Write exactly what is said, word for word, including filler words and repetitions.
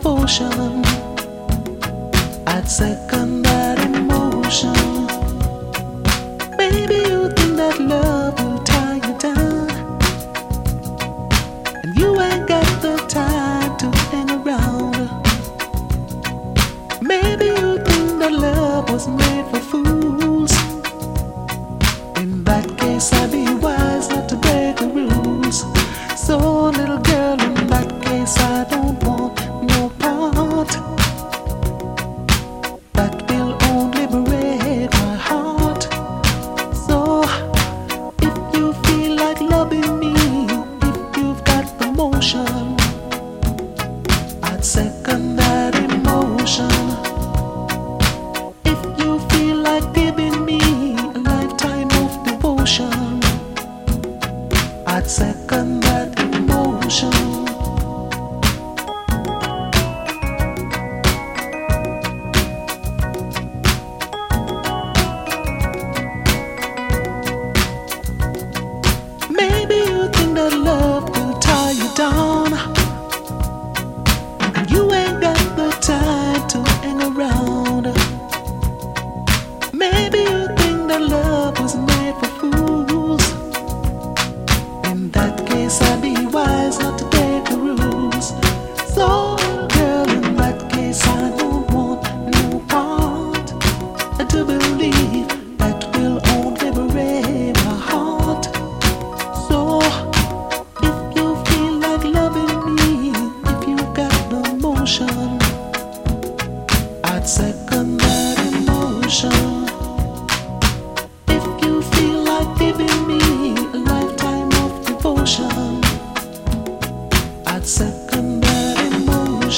devotion. I'd second that emotion. Maybe you think that love will tie you down, and you ain't got the time to hang around. Maybe you think that love was made for fools. In that case, I'd be wise not to break the rules. So, little girl, in that case, I don't want no part that will only break my heart. So, if you feel like loving me, if you've got the motion, I'd second that emotion. If you feel like giving me a lifetime of devotion, I'd second that emotion. Maybe you think that love will tie you down, and you ain't got the time to hang around. Maybe you think that love was made for fools. In that case, I'd be wise not to break the rules. So, girl, in that case, I don't want no part to believe that will only break my heart. So, if you feel like loving me, if you got the motion,